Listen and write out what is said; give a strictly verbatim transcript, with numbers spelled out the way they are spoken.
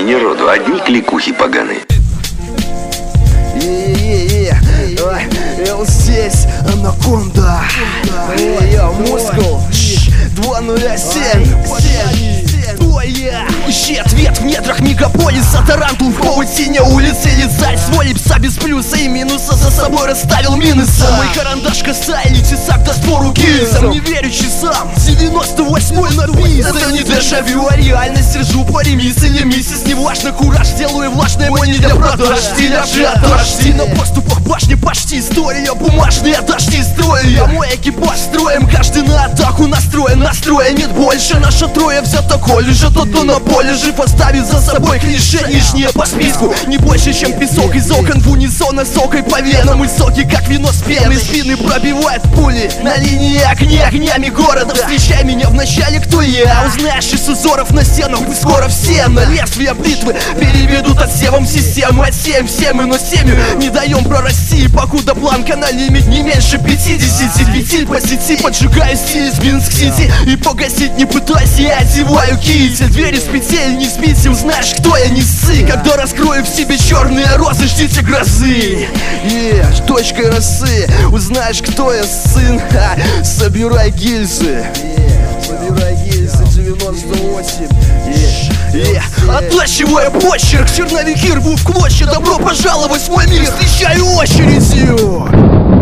имени роду одни кликухи поганые. Эл здесь, Анаконда. Мускул два ноль семь. Ищи ответ в метрах мегаполиса. Тарантул в паутине улицы. Лицарь свой пса без плюса и минуса. За собой расставил минуса. Мой карандаш касается тесак даст пору гильзам. Не верю часам, девяносто восьмой написан. Это не дежавю, а реальность. Режу по ремис или миссис. Неважно, кураж делаю влажное, мой не для продаж. Стиль ажиотаж, стиль на поступах башни. Почти история бумажная, дожди строю я. Мой экипаж строим, каждый на атаку настроен. Настроя нет больше, наша трое взято колледже. Тот, кто на поле жив, оставит за собой клише. Нижнее по списку, не больше, чем песок. Из окон в унисон сокой по венам. И соки, как вино с пеной. Спины пробивают пули на линии огня. Огнями города встречай меня в начале, кто я. Узнаешь из узоров на стенах, мы скоро все на лезвие бритвы переведут отсевом системы. Отсеем все мы, но семью не даем прорасти. Покуда планка на лимит не меньше пятидесяти. Фитиль по сети, поджигаю стиль из Минск-Сити. И погасить не пытайся, я одеваю китель. Двери с петель, не спите, узнаешь, кто я, не ссы. Когда раскрою в себе черные розы, ждите грозы. Yeah, точкой росы, узнаешь, кто я, сын. Ха, собирай гильзы. Yeah, собирай гильзы, девяносто восемь. Yeah. Yeah. Оттачивая почерк, черновики рву в клочья. Добро пожаловать в мой мир, встречаю очередью.